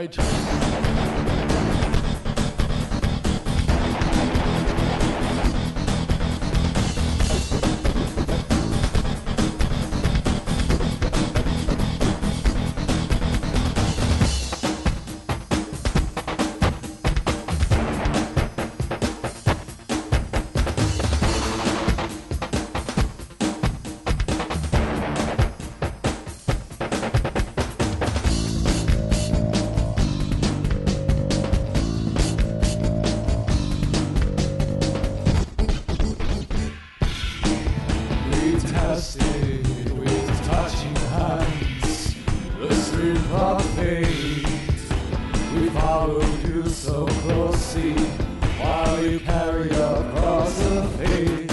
With touching hands, the stream of fate. We followed you so closely while you carry your cross of faith.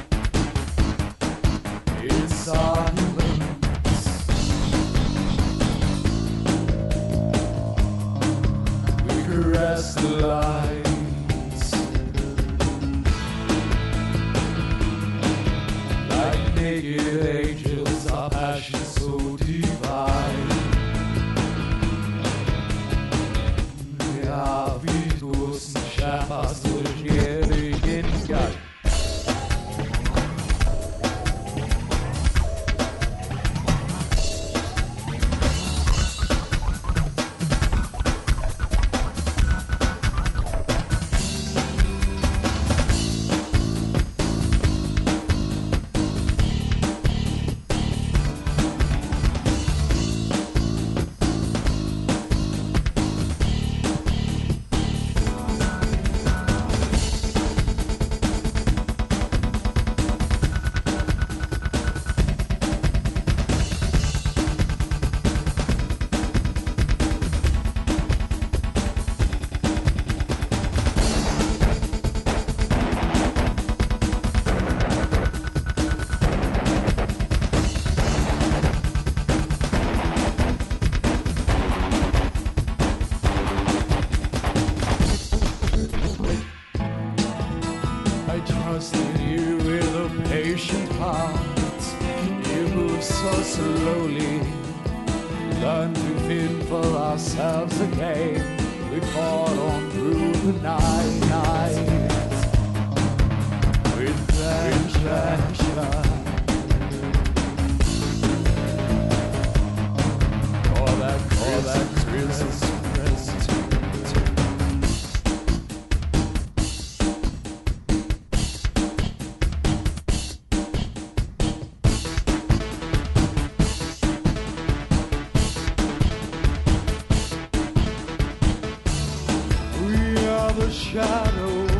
In silence, we caress the lights. Naked angels, our passion so divine. Ja, wie du es schaffst, durch Ewigkeit. I trust in you with a patient heart. You move so slowly. Learn to feel for ourselves again. We fought on through the night with pleasure. All that Christmas present. The shadow